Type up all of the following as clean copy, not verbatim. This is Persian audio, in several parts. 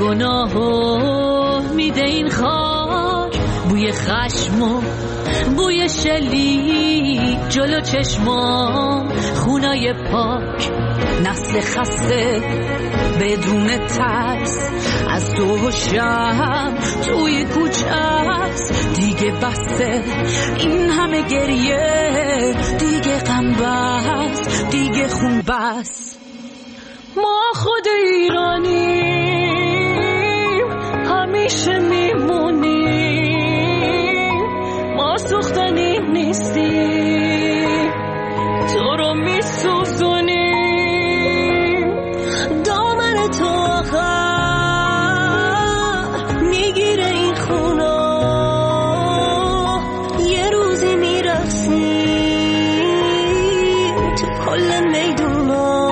گناه و میده این خاک، بوی خشم و بوی شلیک جلو چشمام، خونای پاک، نسل خسته بدون ترس، از تو و شب توی کوچه است. دیگه بسته این همه گریه، دیگه غم بس، دیگه خون بس. ما خود ایرانیم، همیشه میمونیم، ما سوختنی نیستیم، تو رو میسوزونیم. دامن تو آخر میگیره این خونا، یه روزی میرقصیم تو کل میدونا،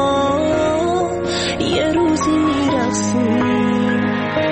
یه روزی میرقصیم.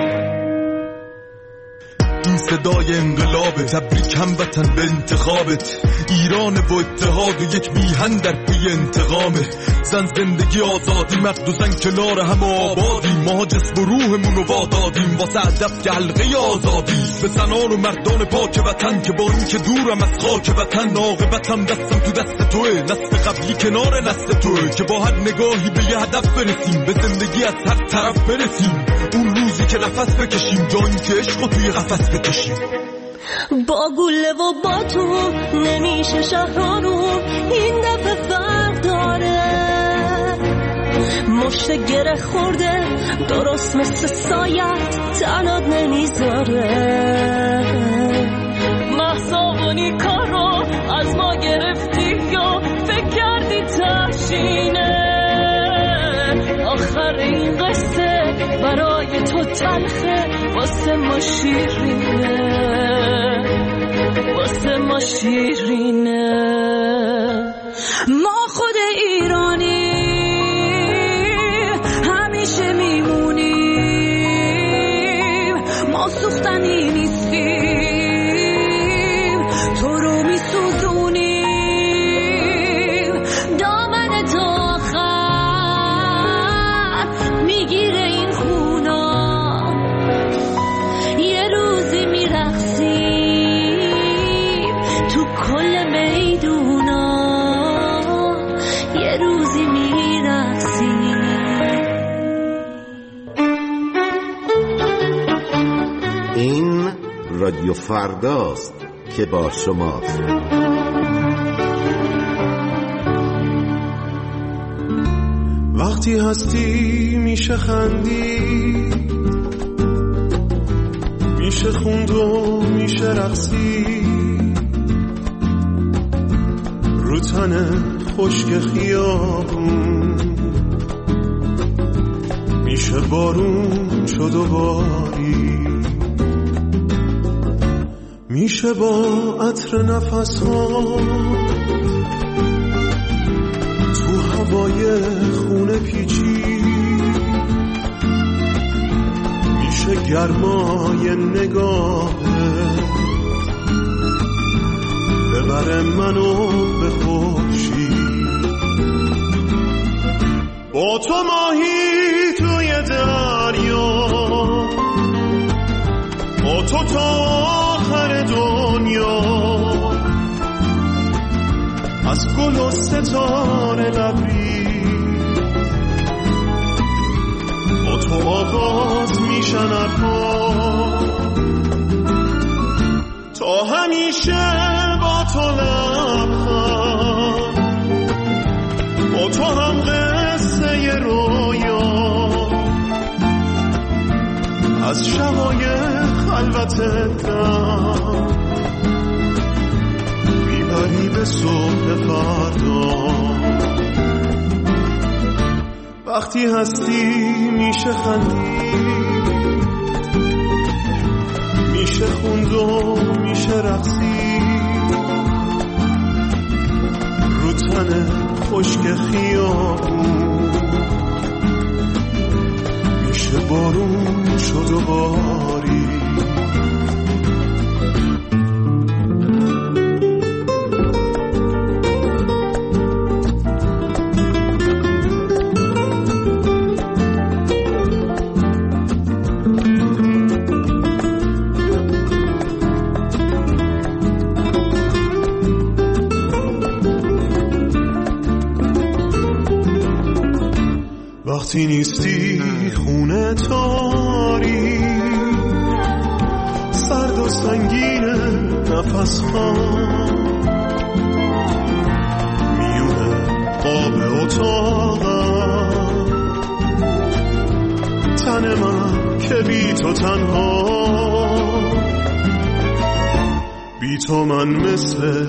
این صدای انقلابه، تبریک هموطن به انتخابت. ایران با اتحاد و یک میهن در پی انتقامه. زن زندگی آزادی، مرد و زن کنار هم آبادی. ما جسم و روحمون رو وادادیم واسه هدف که حلقه آزادی. به زنان و مردان پاک وطن که با این که دورم از خاک وطن، عاقبتم دستم تو دست توه. نسل قبلی کنار نسل توه که با هر نگاهی به یه هدف برسیم، به زندگی از هر طرف برسیم. اون روزی که نفس بکشیم، جایی که عشق رو توی قفس بکشیم. با گله و با تو نمیشه شهر رو، این دفعه فرق داره. مشت گره خورده درست مثل سایت، تنات نمیذاره. محصابونی کارو از ما گرفتی یا فکر کردی تشینه. آخر این قصه برای تو تلخه، واسه ما شیرینه، واسه ما شیرینه. ما خود ایرانی همیشه میمونیم، ما سوختنی نیستیم، تو رو میسوزونیم. دامن تو آخر میگیره این خونا، یه روزی میرقصیم تو کل میدونا، یه روزی میرقصیم. این رادیو فرداست که با شماست. وقتی هستی میشه خندی، میشه خوند و میشه رقصی، رو تن خشک خیابون میشه بارون شد و باری، میشه با عطر نفس ها تو هوای خونه پیچی، میشه گرمای نگاهه ببره منو به خورشید. با تو ماهی توی دریا، با تو تا آخر دنیا، از گل و ستاره لبریز، با تو آغاز میشن حرفا، تا همیشه با تو لبخند، با تو هم قصه رویا، از شبای خلوت دم میبری به صبح فردا. وقتی هستی میشه خندی، میشه خوند و میشه رقصی، رو تن خشک خیابون میشه بارون شد و باری. وقتی نیستی خونه تاری سرد و سنگین نفس ها میونه آب اتاقم تن من که بی تو تنها بی تو من مثل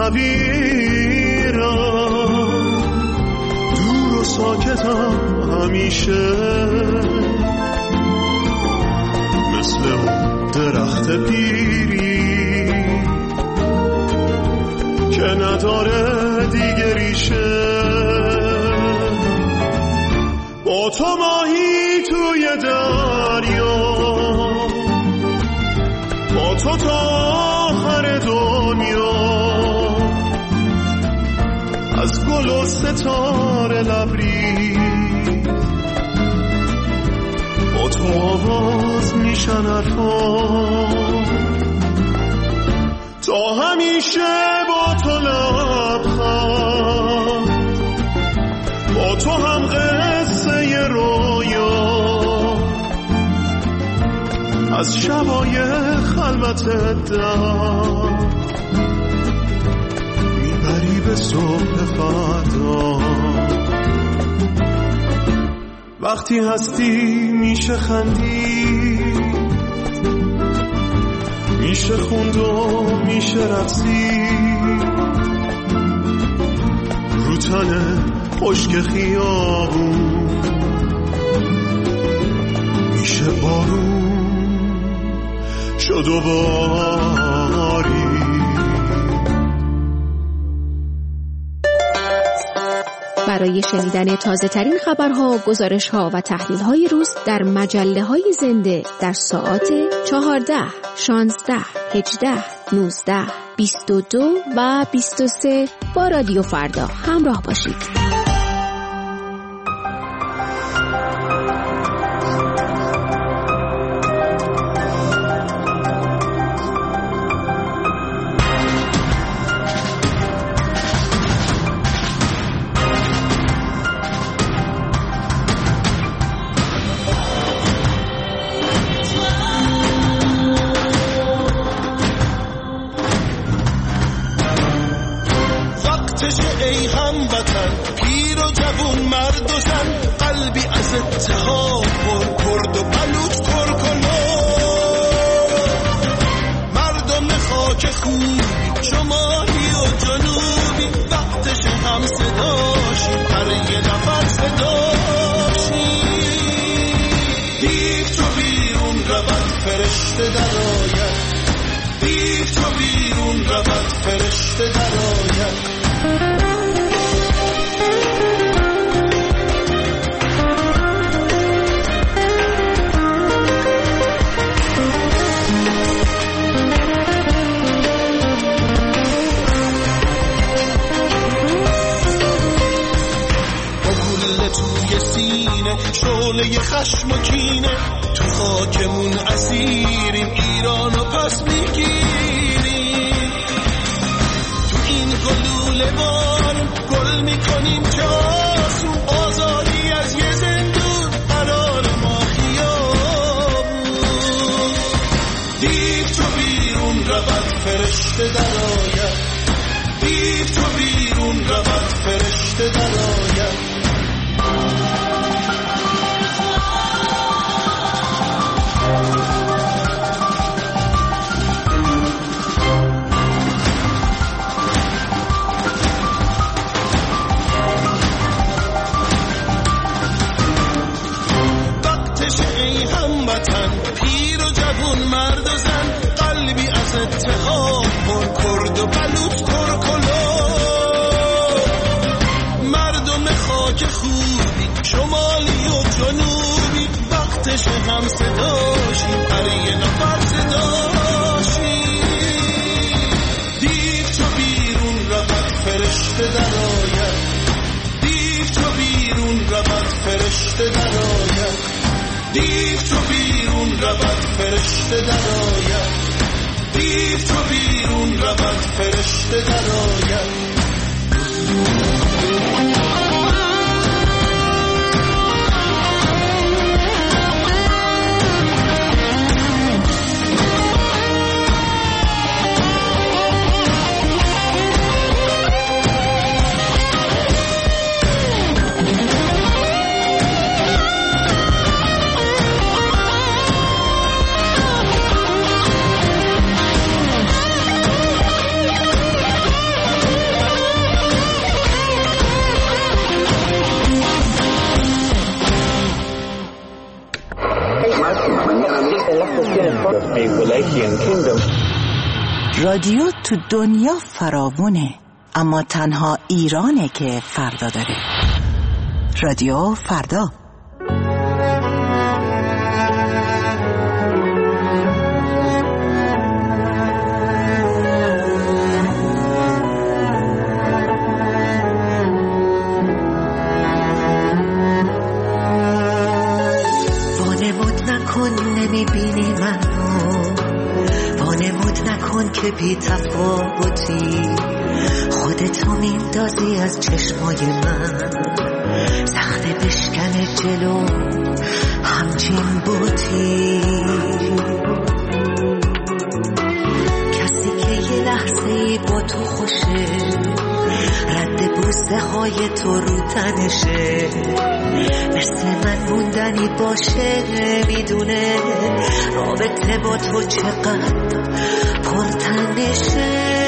کویرم دور و ساکتم همیشه مثل اون درخت پیری که نداره دیگه ریشه با تو ماهی توی دریا با تو تا آخر دنیا از گل و ستاره لبریز با تو آواز میشن حرفان تا همیشه با تو لبخند با تو هم قصه رویا از شبای خلوت دم میبری به صبح فردا وقتی هستی میشه خندی میشه خوند و میشه رقصی رو تن خشک خیابون میشه بارون شد و باری برای شنیدن تازه ترین خبرها، گزارش‌ها و تحلیل‌های روز در مجله‌های زنده در ساعات 14، 16، 18، 19، 22 و 23 با رادیو فردا همراه باشید. شعله خشم و کینه تو خاکمون اسیریم ایرانو پس میگیریم تو این گلوله بارون گل میکنیم که آسون آزادی از یه زندون قرار ما خیابون دیو تو بیرون رود فرشته در آید دیو تو بیرون رود فرشته در آید پیر و جوون مرد و زن قلبی از اتحاد پر کرد و بلوط پر کلو مردم خاک خوبی شمالی و جنوبی وقتش هم صداشی هر یه نفر صداشی دیو تو بیرون رود فرشته در آید دیو تو بیرون رود فرشته در آید دیو تو بیرون رود فرشته در آید دیو تو بیرون رود فرشته در آید رادیو تو دنیا فراوونه، اما تنها ایرانه که فردا داره. رادیو فردا. وانمود نکن نمیبینی منو، وانمود نکن که بی تفاوتی، خودتو میندازی از چشمای من، سخته بشکنه جلو همچین بوتی. کسی که یه لحظه ای با تو خوشه، رد بوسه های تو رو تنشه، مثل من موندنی باشه، میدونه رابطه با تو چقدر پرتنشه.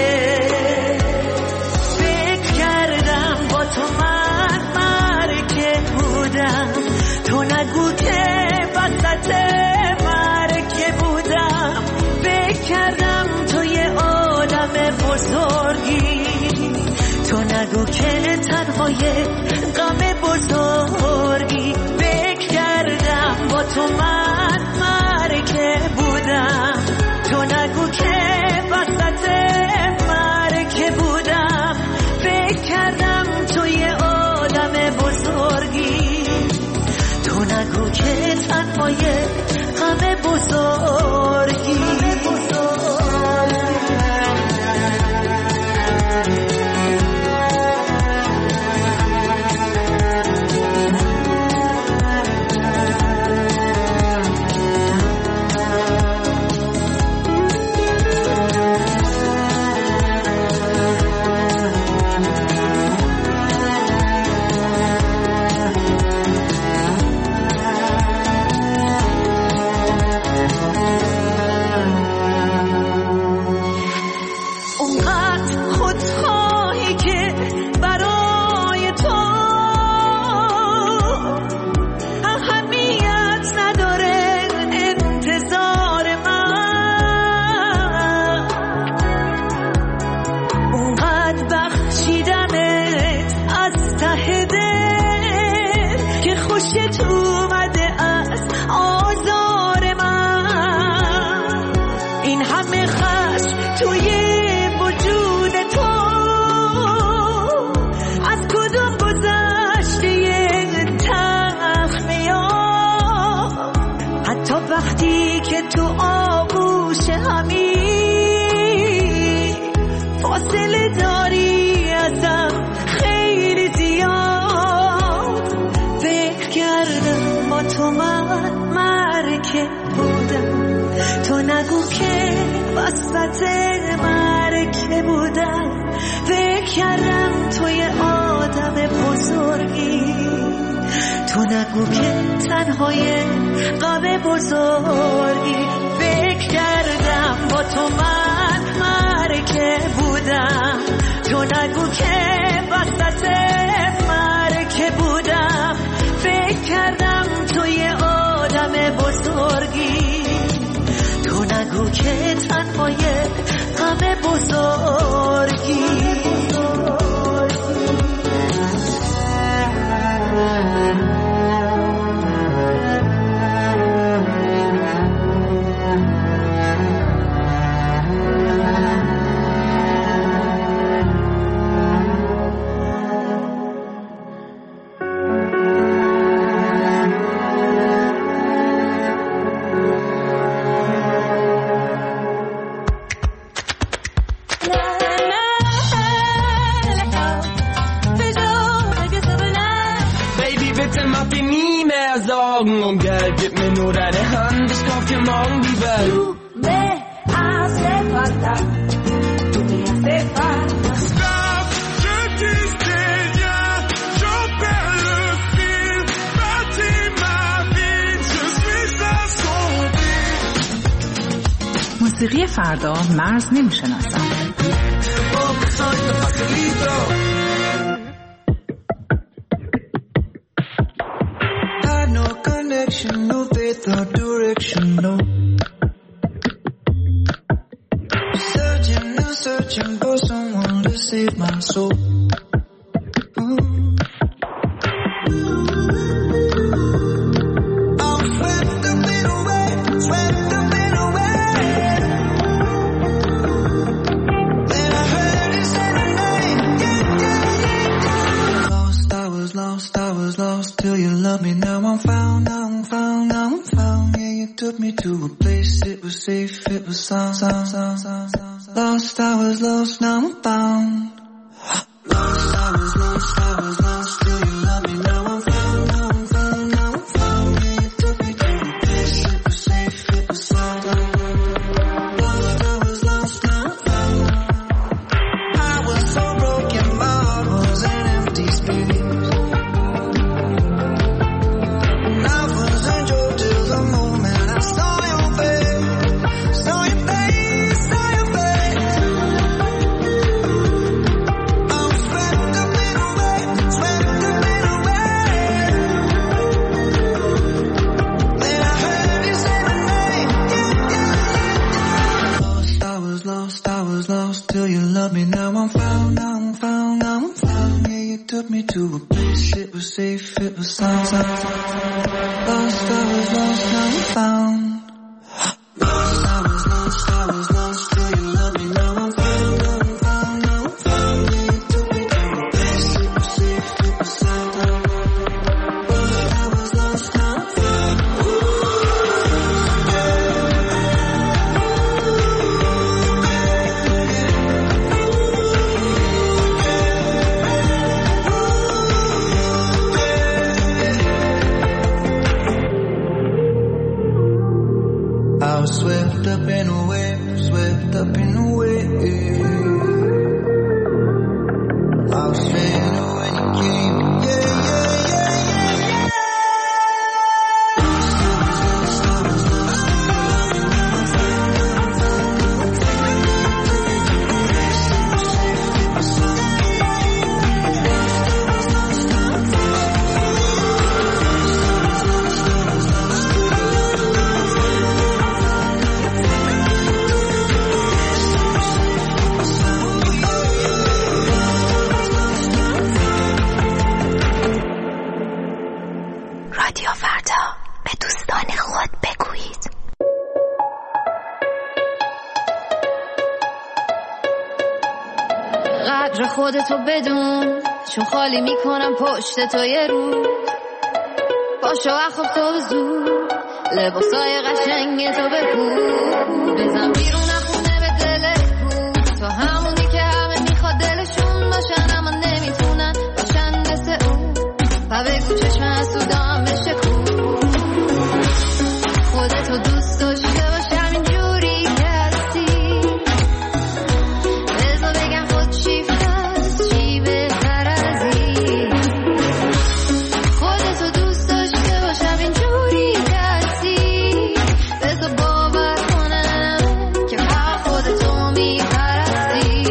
فکر کردم با تو من مرکه بودم، تو نگو که وسط مرکه بودم. فکر کردم تو یه آدم بزرگی، تو نگو که تنهای غم بزرگی. فکر کردم با تو من مرکه بودم، تو نگو که وسط مرکه بودم. فکر کردم تو یه آدم بزرگی، تو نگو که تنهای غم بزرگی. وقتی که تو آغوش همی فاصله داری ازم خیلی زیاد. فکر کردم با تو من مرکه بودم، تو نگو که وسط مرکه بودم. فکر کردم تو یه آدم بزرگی، تو نگو که تنهای غم بزرگی. فکر کردم با تو من مرکه بودم، تو نگو که وسط مرکه بودم. فکر کردم تو یه آدم بزرگی، تو نگو که تنهای غم بزرگی. Um Geld, gib mir nur deine Hand, ich kauf dir morgen die Welt. Du me hace falta, tu me hace falta. Stop, je disais rien, j'en perds le fil. Bâtis ma vie, je suis assombri. موسیقی فردا مرز نمیشناسم. No faith or direction, no. Search searching for someone to save my soul. Till you love me, now I'm found, now I'm found, now I'm found. Yeah, you took me to a place, it was safe, it was sound. Lost, I was lost, now I'm found. Lost, I was lost, I was lost. Till you love me, now I'm found, now I'm found, now I'm found. Yeah, you took me to a place, it was safe, it was sound. Lost, I was lost, now I'm found. I was so broken, my heart was an empty space. Till you love me, now I'm found, now I'm found, now I'm found. Yeah, you took me to a place, it was safe, it was sound. Lost, I was lost, now I'm found. Lost, I was lost, I was lost. Till you love me, now I'm found, now I'm found, now I'm found. Yeah, you took me to a place, it was safe, it was sound. Lost, I was lost, now I'm found. I was swept up in a wave, swept up in a wave. I was straight when you came, yeah, yeah, yeah, yeah, yeah. رادیو فردا، به دوستان خود بگویید. قدر خودتو بدون، چون خالی میکنم پشت تو یه روز. پاشو اخواب تو زود، لباسای قشنگ تو بپوش. بزن بیرون خونه به دلت کو، تو همونی که همه میخواد دلشون باشن اما نمیتونن باشن مثل اون. و بگو چشم حسودام بشه کو، خودتو دوست داشته باش همینجوری که هستی. بذار بگم خود شیفت هست، چی بهتر از این. خودتو دوست داشته باش همینجوری که هستی. بذار باور کنم که فقط خودتو میپرستی.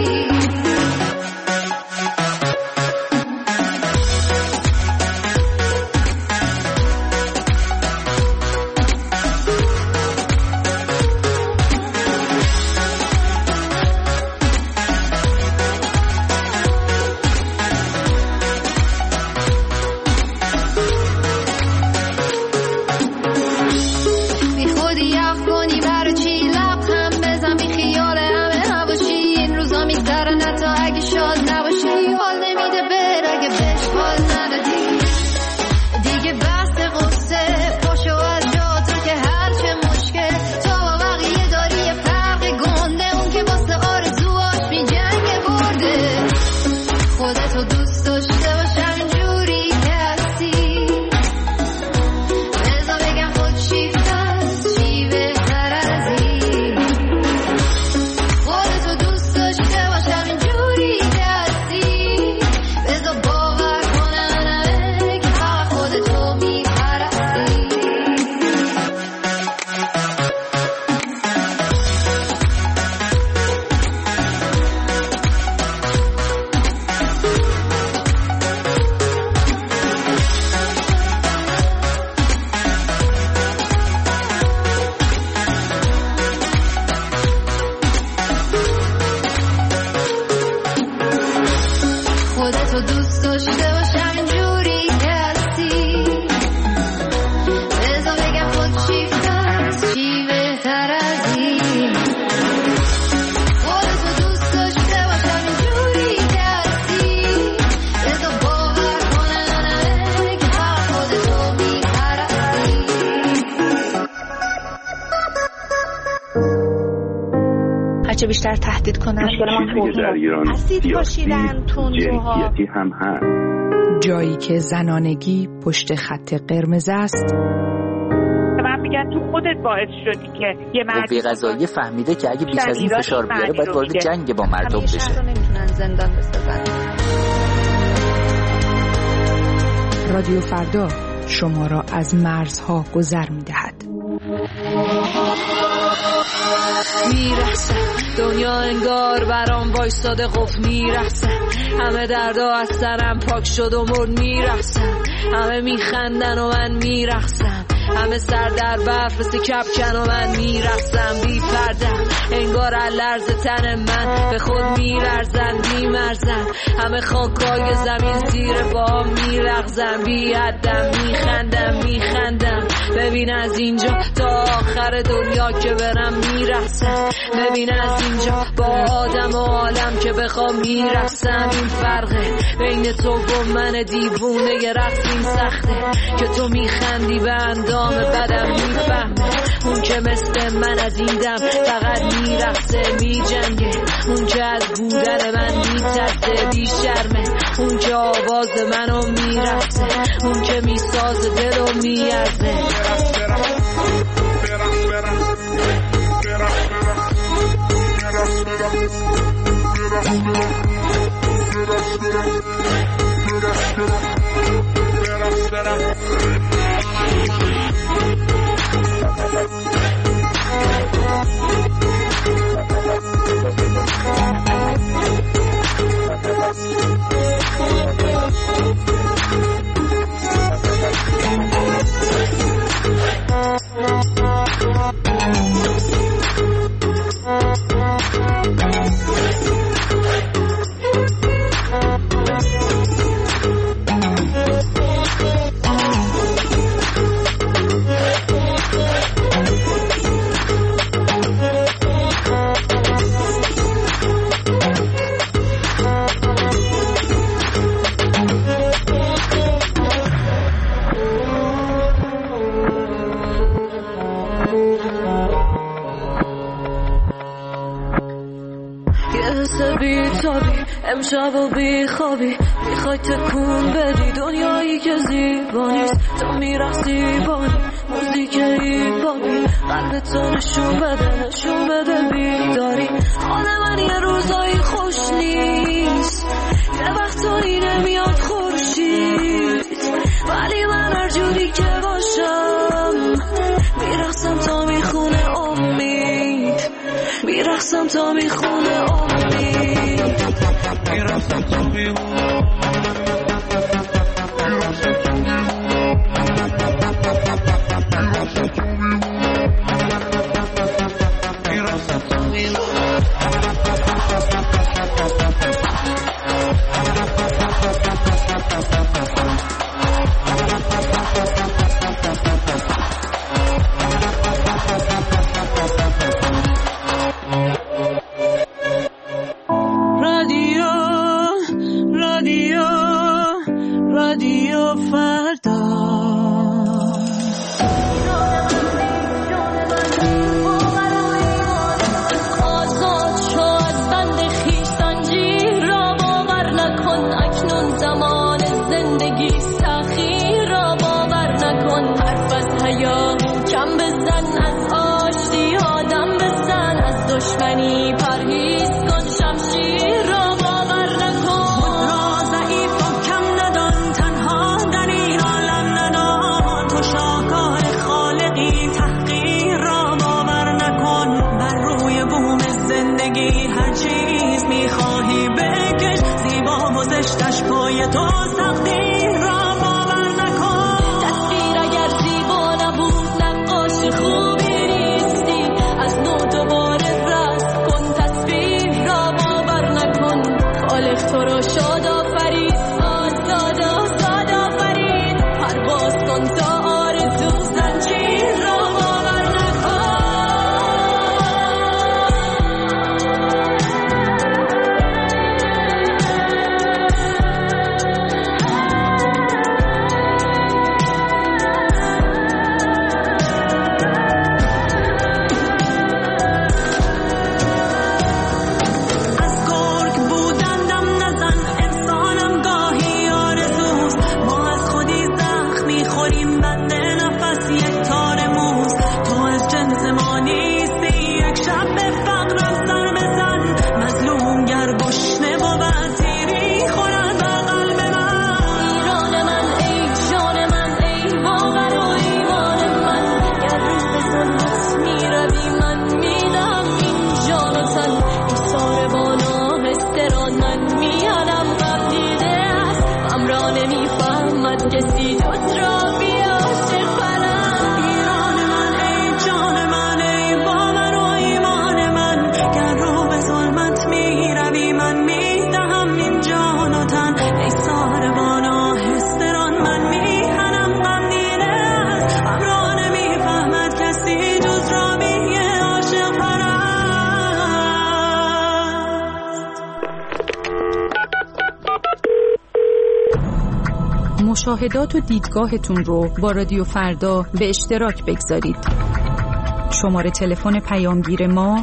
بی خودی یخ کنی برای چی لبخند بزن، بی خیال همه نباشی. این روزا میگذرن حتی اگه شاد نباشی. حال نمیده بر اگه بهش حال ندادی. دیگه بحث قصه پاشو از جات رو که هرچه مشکل تو با بقیه داری یه فرق گنده. اون که واسه آرزوهاش میجنگه برده. خودتو دوست داشته باش همینجوری که هستی. بذار بگم خود شیفت هست، چی بهتر از این. خودتو دوست داشته باش همینجوری که تو دوست داشته باشم اینجوری که هستی بذار بگم خود شیفته است چی بهتر از این خودتو دوست داشته باشم اینجوری که هستی بذار باور کنه که فقط خودتو میپرستی هرچه بیشتر تهدید کنن اسید پاشیدن تندروها هم هست. جایی که زنانگی پشت خط قرمز است. من میگن تو خودت باعث شدی که یه مرد قوه قضاییه فهمیده که اگه بیش از این فشار بیاره باید وارد جنگ با مردم بشه. نمیتونن زندان بسازن. رادیو فردا شما را از مرزها گذر می‌دهد. میرسه دنیا انگار برام وایستاده قفل میرسه همه دردا از سرم پاک شد و مرد میرسم همه میخندن و من میرقصم همه سر در برف مثل کپکن و من میرقصم بی پردم انگار لرز تن من به خود میلرزن بیمرزن همه خاکای زمین زیر با میرقصم بی حدم میخندم ببین از اینجا تا آخر دنیا که برم میرقصم ببین از اینجا با آدم و عالم که بخوام میرقصم این فرقه بین تو و من دیوونه یه رقص این سخته که تو میخندی به اندام بدم میفهمه اون که مثل من از این دم فقط میرقصه میجنگه اون که از بودن من میترسه بیشرمه اون که آواز منو میرقصه اون که میسازه دل و میارزه امشب و بی خوابی میخوای تکون بدی دنیایی که زیبا نیست تو میرقصی بانی موزیک ایبانی قلب تو نشون بده بیداری حال من یه روزایی خوش نیست یه وقتایی نمیاد خورشید ولی من هر جوری که باشم میرقصم تا میخونه امید میرقصم تا میخونه امید میرقصم تا میخونه تو رو شاد آفرید نبود کسی جز را بی عاشق پرست. ایران من ای جان من ای باور و ایمان من، گر رو به ظلمت می روی من می دهم این جان و تن. ای ساربان آهستران من می هنم غم دیده است، غم را نمی فهمد کسی جز را بی عاشق پرست. مشاهدات و دیدگاهتون رو با رادیو فردا به اشتراک بگذارید. شماره تلفن پیامگیر ما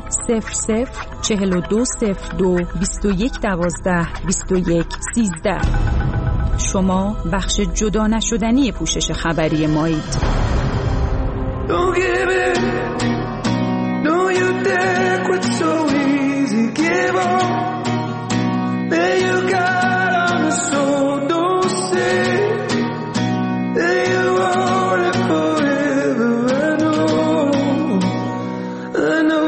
00420221122113. شما بخش جدا نشدنی پوشش خبری مایید. Don't give in, don't you dare quit so easy, give up. There you got on the soul, don't say that you want it forever. I know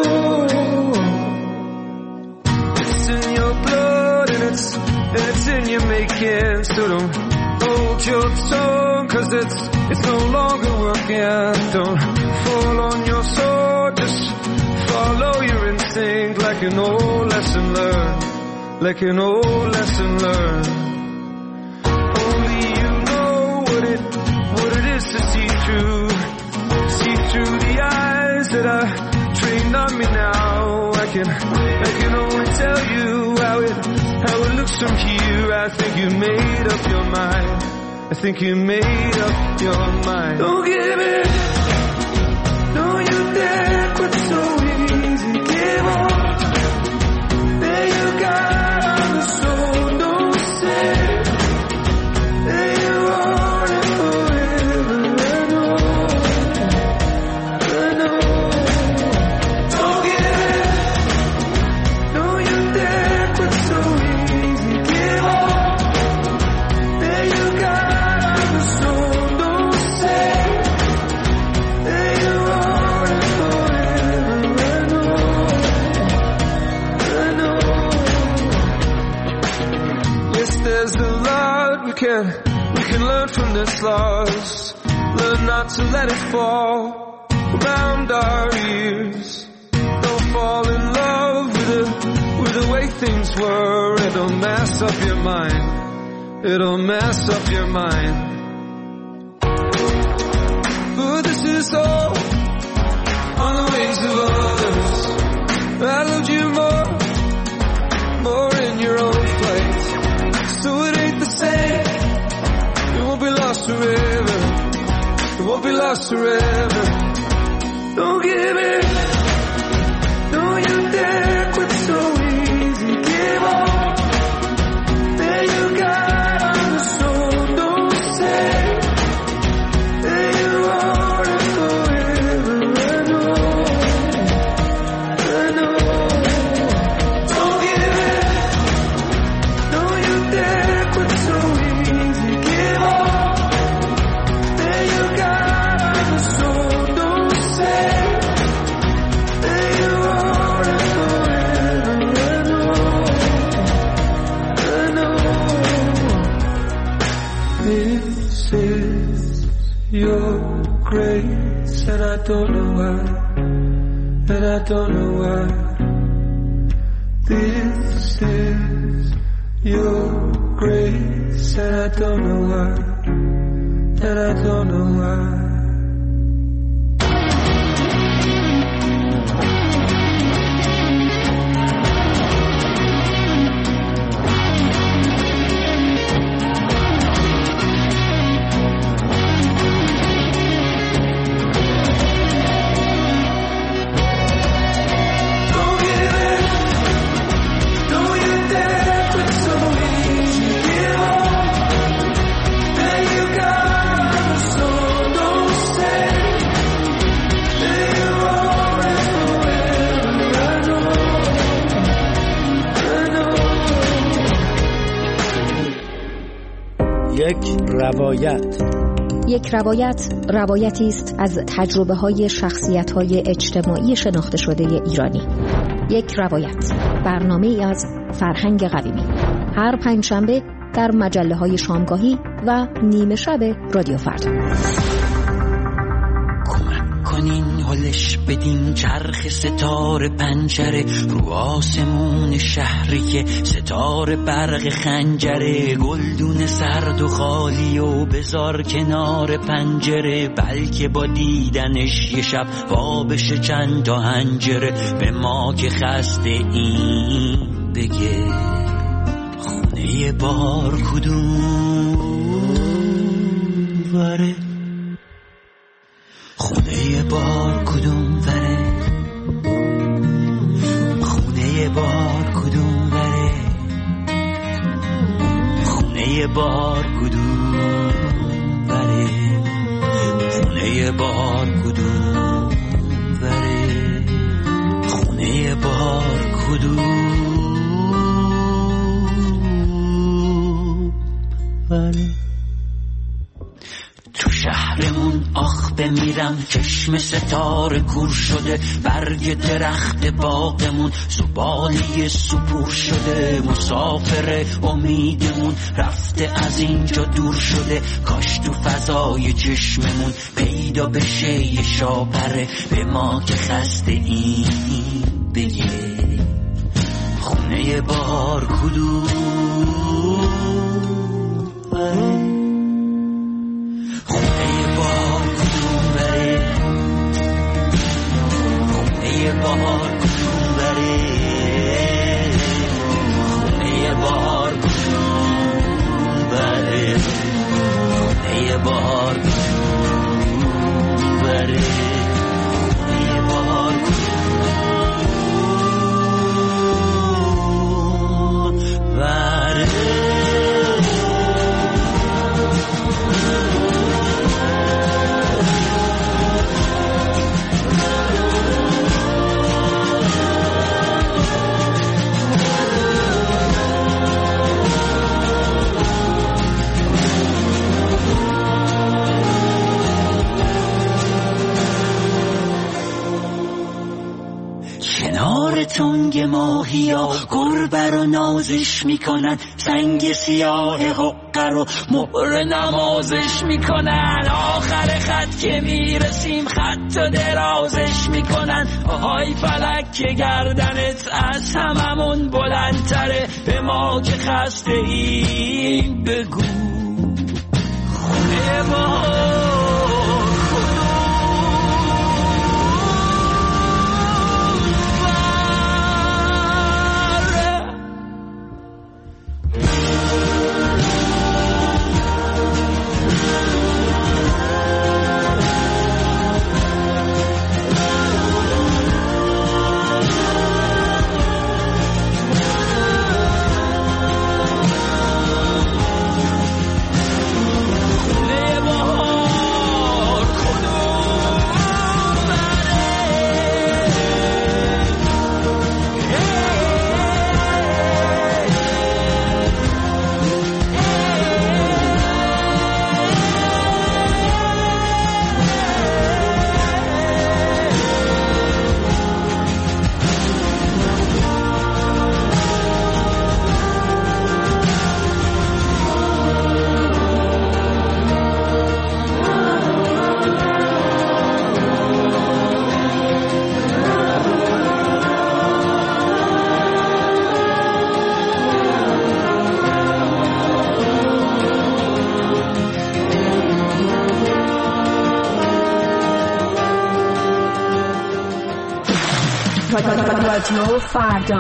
it's in your blood and it's in your making. So don't hold your tongue, 'cause it's no longer working. Don't fall on your sword, just follow your instinct like an old lesson learned, like an old lesson learned. Only you know what it is to see through the eyes that are trained on me now. I can only tell you how it looks from here. I think you made up your mind. I think you made up your mind. Don't give in, don't you dare quit so easy, give up. There you got on the soul, don't say that you want it forever. I know. Don't give in, don't you dare quit so easy, give up. There you got we can learn from this loss, learn not to let it fall around our ears. Don't fall in love with the way things were. It'll mess up your mind, it'll mess up your mind. But this is all on the wings of others. I loved you more in your own flight. So it ain't the same. It won't be lost forever. It won't be lost forever. Don't give in. Don't you dare quit so easy. Give up. There you got on the soul. Don't say that you want it forever. I know. Don't give in. Don't you dare quit so easy. Give up. There you got on the soul. Don't say that you want it forever. I know. This is your grace, and I don't know why. And I don't know why. This is your grace, and I don't know why. And I don't know why. یک روایت روایتی است از تجربه‌های شخصیت‌های اجتماعی شناخته شده ایرانی. یک روایت برنامه‌ای از فرهنگ قویمی. هر پنجشنبه در مجله‌های شامگاهی و نیمه شب رادیو فردا. کنین هلش بدین چرخ ستاره پنجره رو آسمون شهری که ستاره برق خنجره گلدون سرد و خالی و بذار کنار پنجره بلکه با دیدنش یه شب وا بشه چند تا هنجره به ما که خسته این بگه خونه بار کدوم وره خونه بار کدوم وره خونه بار کدوم وره خونه بار کدوم وره خونه بار کدوم وره خونه بار کدوم وره تو شهرمون آخ بمیرم چشم ستاره کور شده برگ درخت باغمون زباله سپور شده مسافر امیدمون رفته از اینجا دور شده کاش تو فضای چشممون پیدا بشه یه شاپره به ما که خسته این بگه خونه بار کدوم بار کدوم بره خونه بار کدوم بره خونه بار کدوم بره خونه بار کدوم بره تنگ ماهیا گربه رو نازش میکنن سنگ سیاه حقه رو مهر نمازش میکنن آخر خط که میرسیم خط و درازش میکنن آهای فلک که گردنت از هممون بلندتره به ما که خسته ایم بگو خونه ما رادیو فردا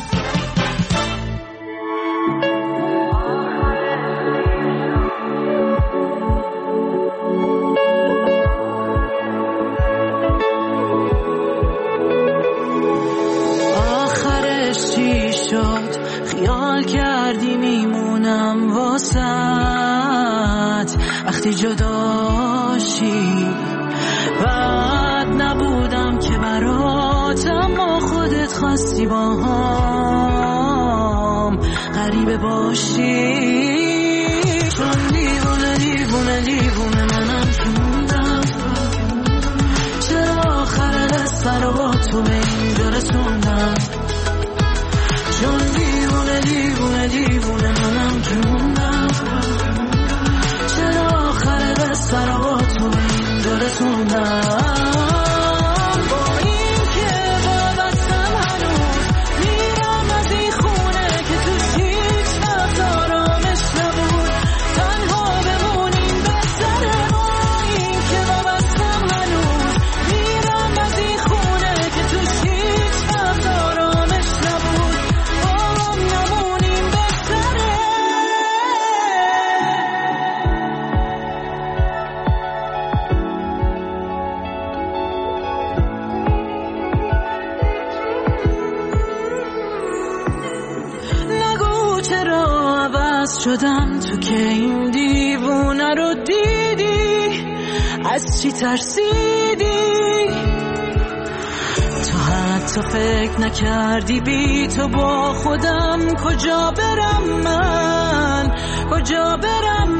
آخرش چی شد خیال کردی میمونم واسط وقتی جداشی بعد نبودم که برات اما خودت خواستی با هم غریبه باشی چون دیوونه دیوونه دیوونه منم که موندم چرا آخر قصه رو با تو به اینجا رسوندم چون دیوونه دیوونه دیوونه منم که موندم برا تو اینجا رسوندم. با این که وابستم هنوز میرم از این خونه که توش هیچ وقت آرامش نبود. تنها بمونیم بهتره. با این که وابستم هنوز میرم از این خونه که توش هیچ وقت آرامش نبود. آرام نمونیم بهتره. نگو چرا عوض شدم تو که این دیوونه رو دیدی. از چی ترسیدی؟ تو حتی فکر نکردی بی تو با خودم کجا برم من، کجا برم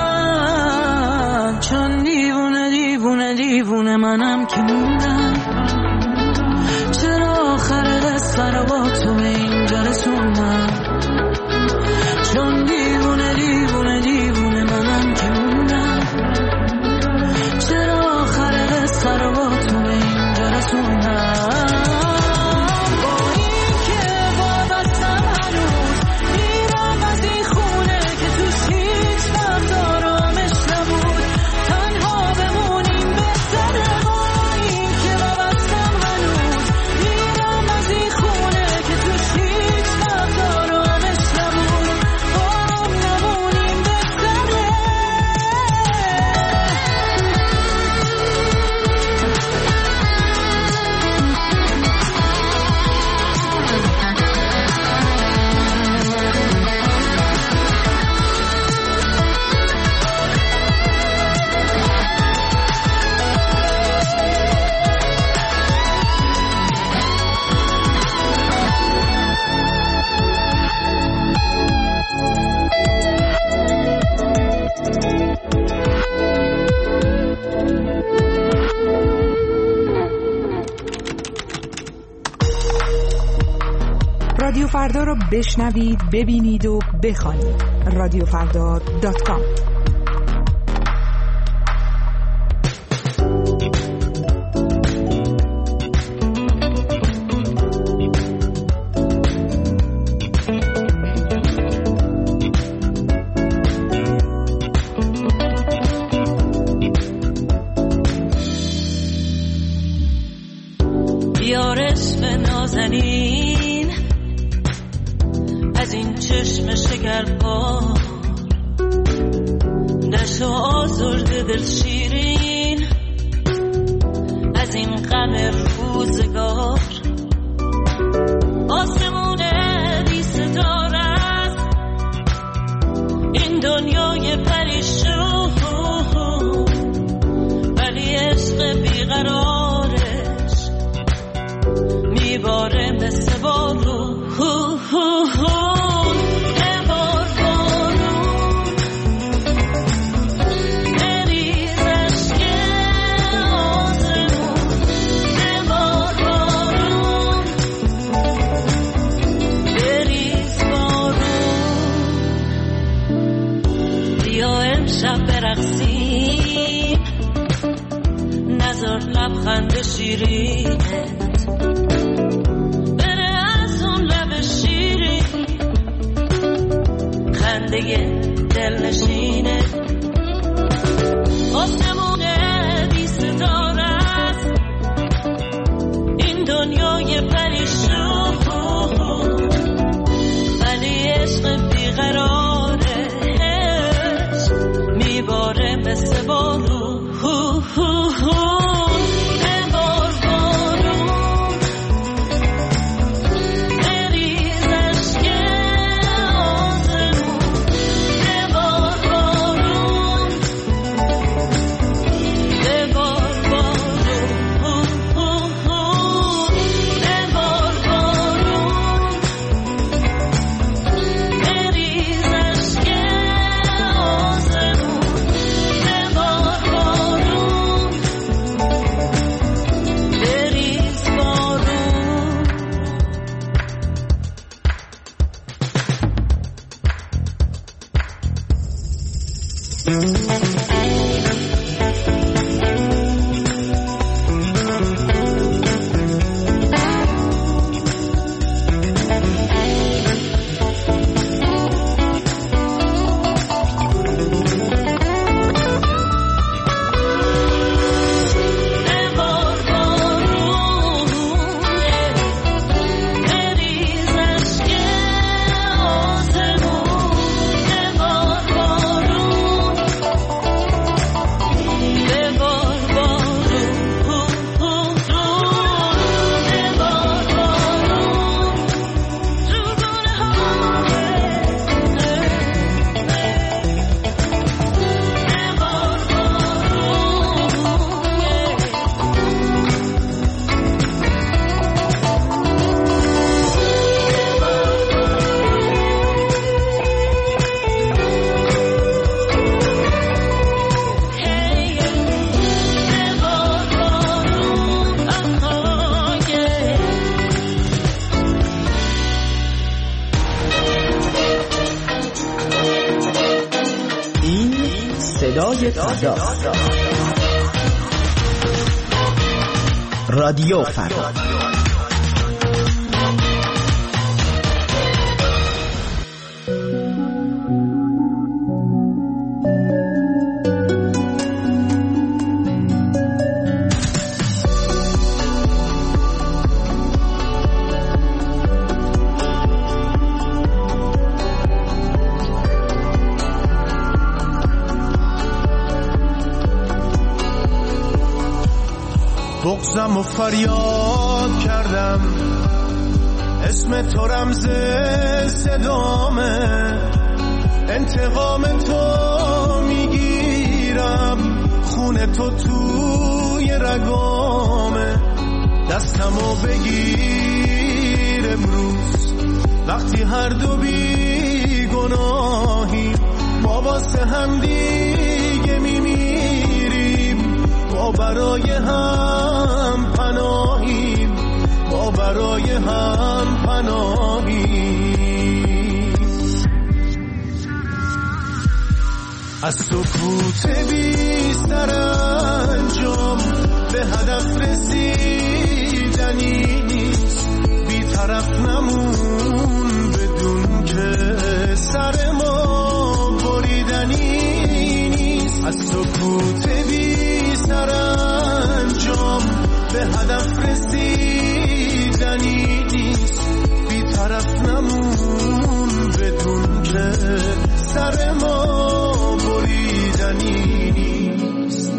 من. چون دیوونه دیوونه دیوونه منم که موندم. چرا آخر دست برا تو اینجا رسوندم. چون دیوونه دیوونه دیوونه منم که موندم. چرا آخر دست برا تو اینجا رسوندم. با این که وابستم هنوز میرم از این خونه که توش هیچ وقت آرامش نبود. تنها بمونیم بهتره. با این که وابستم هنوز میرم از این خونه که توش هیچ وقت آرامش نبود. آرام نمونیم بهتره. رادیو فردا رو بشنوید، ببینید و بخوانید. radiofrda.com. بیار اسم نازنین از این چشم شکرپا. نشو آزرده دل شیرین از این غم روزگار. آسمون بی ستاره است این دنیای پریشون. ولی عشق بیقرارش میباره مثل بارون. شب برقصیم نظر لبخند شیرینت بره از اون لب شیرین. خنده دل نشینه آسمون بی ستاره است این دنیای پریشون. ولی عشق بیقرارش میباره مثل بارون. صدای فردا. رادیو فردا. بغضم و فریاد کردم، اسم تو رمز صدامه، انتقام تو میگیرم، خون تو توی رگامه، دستمو بگیر امروز وقتی هر دو بی گناهیم، ما واسه هم دیگه میمیریم، ما برای هم پناهیم، ما برای هم پناهیم. از سکوت بی سرانجام به هدف رسیدنی نیست، بی طرف نمون بدون که سر ما بریدنی نیست. از سکوت بی سرانجام به هدف رسیدنی نیست، بی طرف نمون بدون که سر ما بریدنی نیست.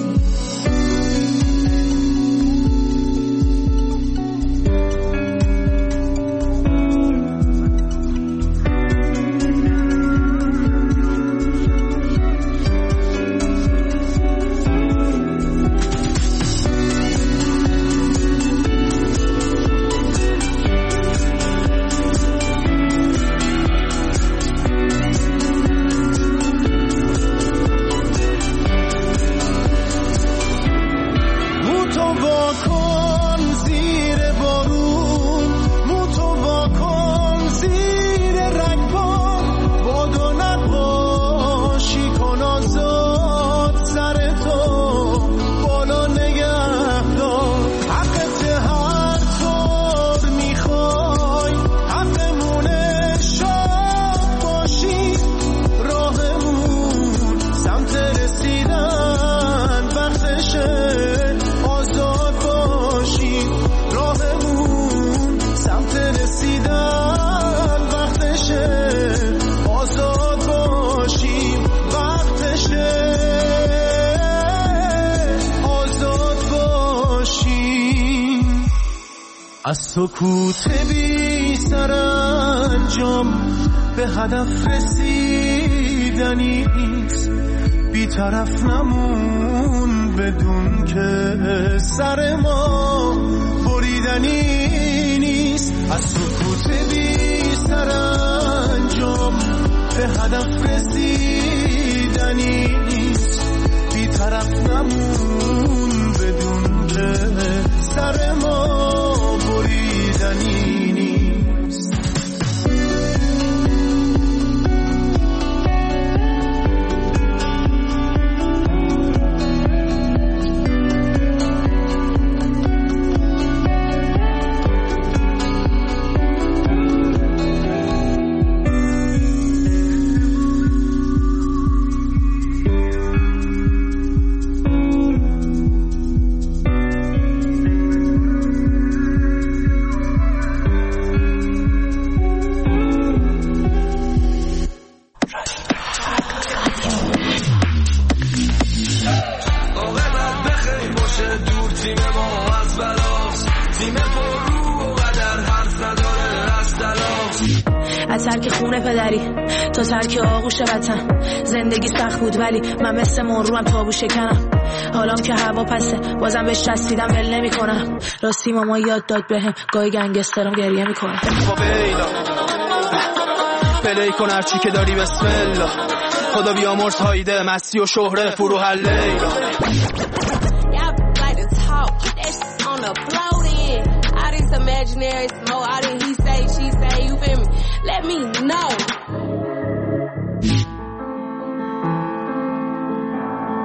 از سکوت بی سرانجام به هدف رسیدنی نیست، بی طرف نمون بدون که سر ما بریدنی نیست. از سکوت بی سرانجام به هدف رسیدنی نیست، بی طرف نمون بدون که سر ما بریدنی نیست. از ترک خونه پدری تا ترک آغوش وطن، زندگی سخت بود ولی من مثل مروم تابو شکنم. حالام که هوا پسه بازم بهش چسبیدم ول نمی کنم. راستی ماما یاد داد بهم گاهی گنگسترم گریه میکنه. پلی کن هرچی که داری بسم الله، خدا بیامرز هایده مستی و شهره فروح لیلا. Imaginary smoke, all that he say, she say, you feel me? Let me know.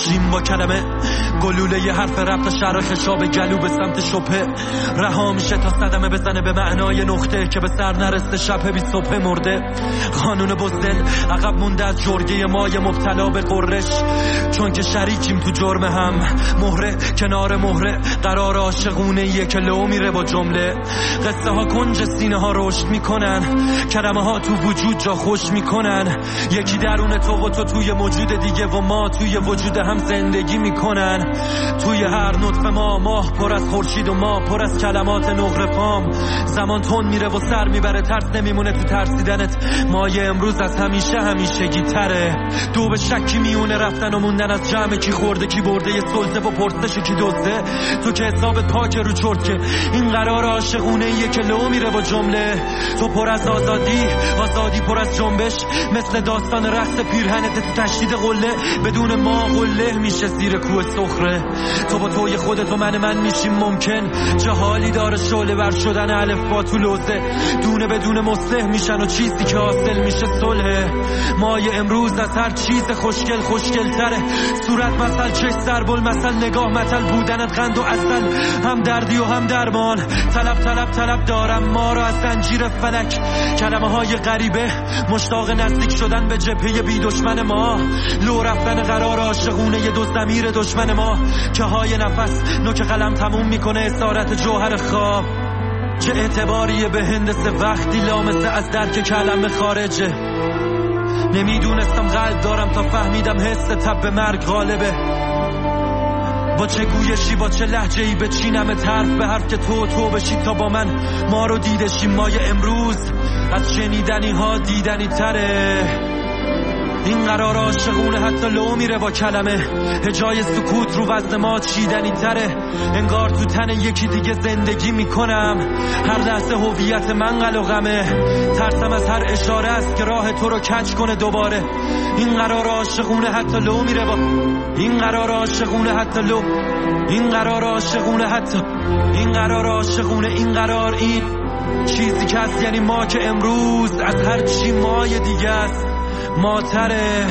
پخشیم با کلمه گلوله ی حرف ربط شهر خشاب گلو به سمت شبه رها میشه تا صدمه بزنه به معنای نقطه که به سر نرسته شب بی صبح مرده. قانون بزدل عقب مونده از جرگه مای مبتلا به قرش، چون که شریکیم تو جرم هم. مهره کنار مهره قرار عاشقونه ایه که لو میره با جمله. قصه ها کنج سینه ها رشد میکنن، کلمه ها تو وجود جا خوش میکنن. یکی درون تو و تو توی موجود دیگه و ما توی وجود هم زندگی میکنن. توی هر نطفه ماه پر از خورشید و ما پر از کلمات نقره پام. زمان تون میره و سر میبره، ترس نمیمونه تو ترسیدنت. مایه امروز از همیشگی تره. دو به شکی میونه رفتن و موندن از جمع کی خورده کی برده، یه سلطه و پرسش کی دزده. تو که حسابت پاک رو چرت که این قرار عاشقونه ایه که لو میره با جمله. تو پر از آزادی پر از جنبش، مثل داستان رقص پیرهنت تو تشدید قله. بدون ما قله میشه زیر کوه صخره. تو با توی خودت و من میشیم ممکن. چه حالی داره شعله ور شدن الف با تو لوزه. دونه بدون مصلح میشن و چیزی که حاصل میشه صلح. مایه امروز از هر چیز خوشگل تره. صورت مثل چش ضرب المثل، نگاه مثل بودنت قند و عسل. هم دردی و هم درمان، طلب دارم ما رو از زنجیر فلک. کلمه های غریبه مشتاق نزدیک شدن به جبهه بی دشمن ما. لو رفتن قرار عاشقونه ی دو ضمیر دشمن ما. که های نفس نوک قلم تموم میکنه اسارت جوهر خواب. چه اعتباریه به هندسه وقتی لامسه از درک کلمه خارجه. نمیدونستم قلب دارم تا فهمیدم حس تب به مرگ غالبه. با چه گویشی با چه لهجه‌ای بچینم حرف به حرف که تو بشی تا با من ما رو دیدشی. مایه امروز از شنیدنی ها دیدنی تره. این قرار عاشقونه حتی لو میره با کلمه. هجای سکوت رو وزن ما چیدنی تره. انگار تو تن یکی دیگه زندگی میکنم. هر لحظه هویت من قلقمه. ترسم از هر اشاره است که راه تو رو کج کنه دوباره. این قرار عاشقونه حتی لو میره با این قرار عاشقونه حتی لو این قرار عاشقونه حتی این قرار عاشقونه این قرار این چیزی که هست یعنی ما که امروز از هر چی مای دیگه است ماتره.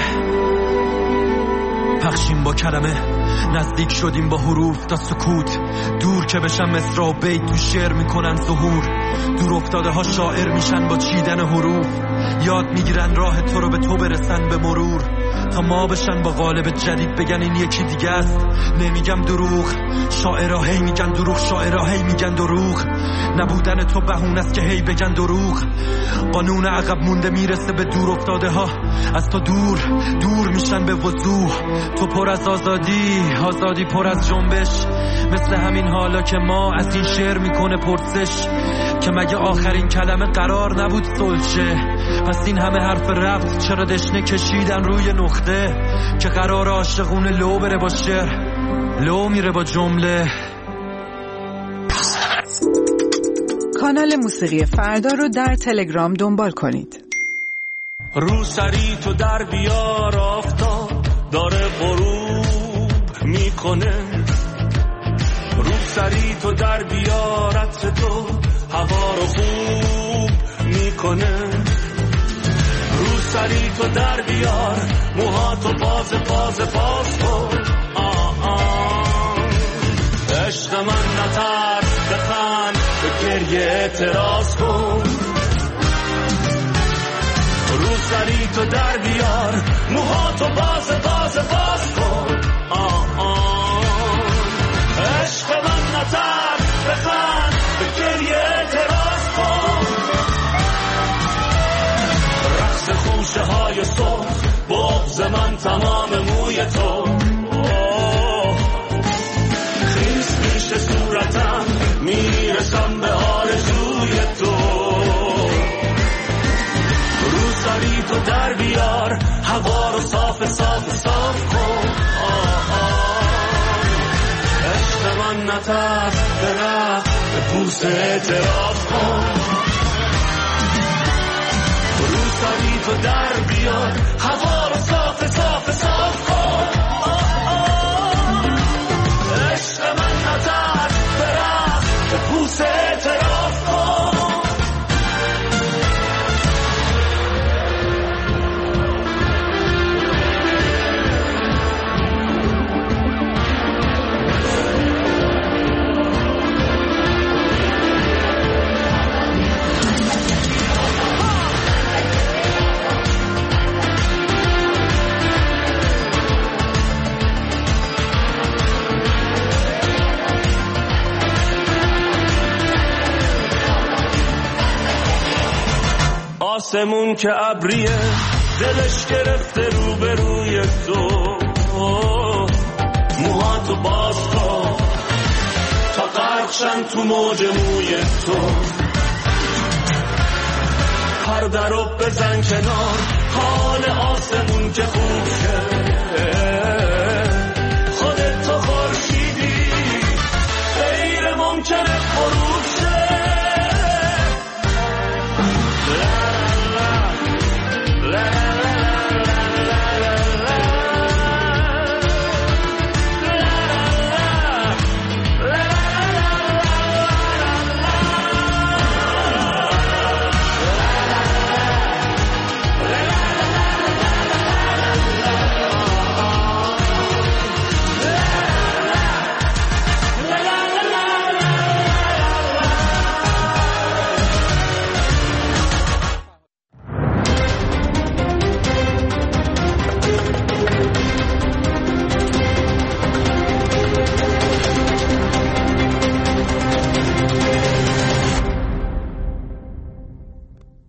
پخشیم با کلمه، نزدیک شدیم با حروف تا سکوت. دور که بشن مصرع و بیت تو شعر میکنن ظهور. دور افتاده ها شاعر میشن با چیدن حروف. یاد میگیرن راه تو رو به تو برسن به مرور. تا ما بشن با قالب جدید بگن این یکی دیگه است. نمیگم دروغ، شاعرها هی میگن دروغ، شاعرها هی میگن دروغ. نبودن تو بهونه است که هی بگن دروغ. قانون عقب مونده میرسه به دور افتاده ها. از تو دور میشن به وضوح. تو پر از آزادی پر از جنبش. مثل همین حالا که ما از این شعر میکنه پرسش که مگه آخرین کلمه قرار نبود صلح. پس این همه حرف رفت چرا دشنه کشیدن روی نقطه که قرار عاشقونه لو بره با شعر لو میره با جمله. کانال موسیقی فردا رو در تلگرام دنبال کنید. رو سری تو در بیار، آفتاب داره غروب میکنه. رو سری تو در بیار، عطر تو هوا رو خوب میکنه. رو سری تو در بیار، موهاتو باز کن. عشق من نترس، بخند، به گریه اعتراض کن. رو سری تو در بیار، موهاتو باز کن. عشق من نترس، بخند، به گریه اعتراض کن. رقص خوشه های صبح، بغض من تمام موی تو. خیس میشه صورتم، میرسم به آرزوی تو. رو سری تو در بیار، هوا رو صاف کن. عشق من نترس، به رقص، به پوست اعتراف کن. رو سری تو در بیار، هوا رو صاف کن. عشق من نترس، به رقص، به پوست اعتراف کن. آسمون که ابریه دلش گرفته روبروی تو، موهاتو باز کن تا غرقشن تو موج موی تو، پرده رو بزن کنار حال آسمون که خوب شه،